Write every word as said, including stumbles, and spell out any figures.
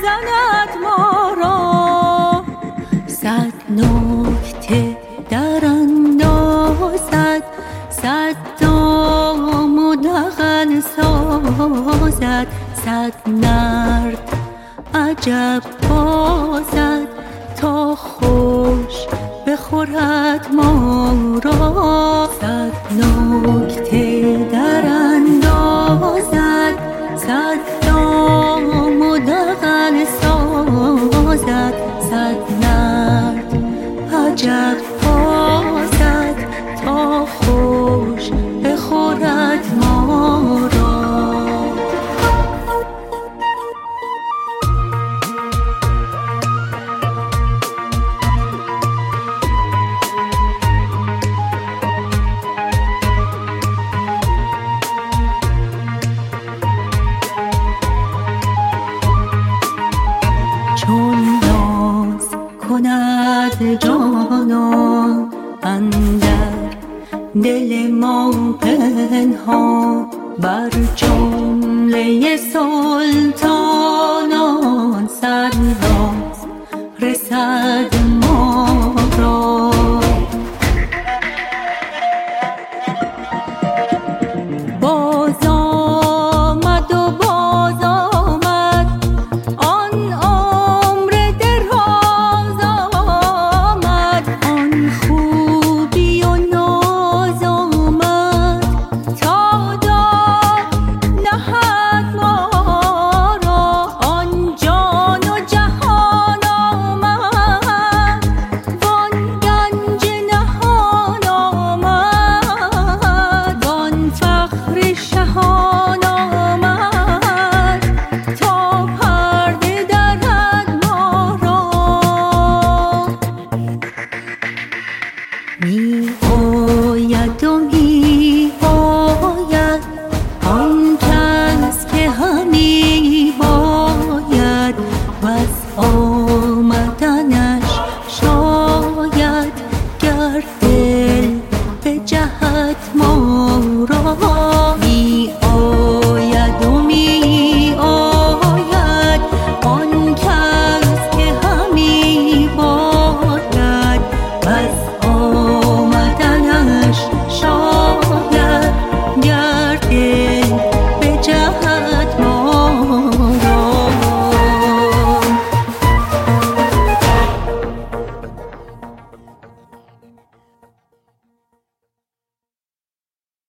زند ما را. صد نکته در اندازد، صد دام و دغن سازد، صد نرد عجب بازد تا خوش بخورد ما را. صد نکته در اندازد، صد دام و دغن سازد، صد نرد عجب بازد تا خوش بخورد ما را. چون ناز کند جانان اندر دل ما پنهان، بر جمله سلطان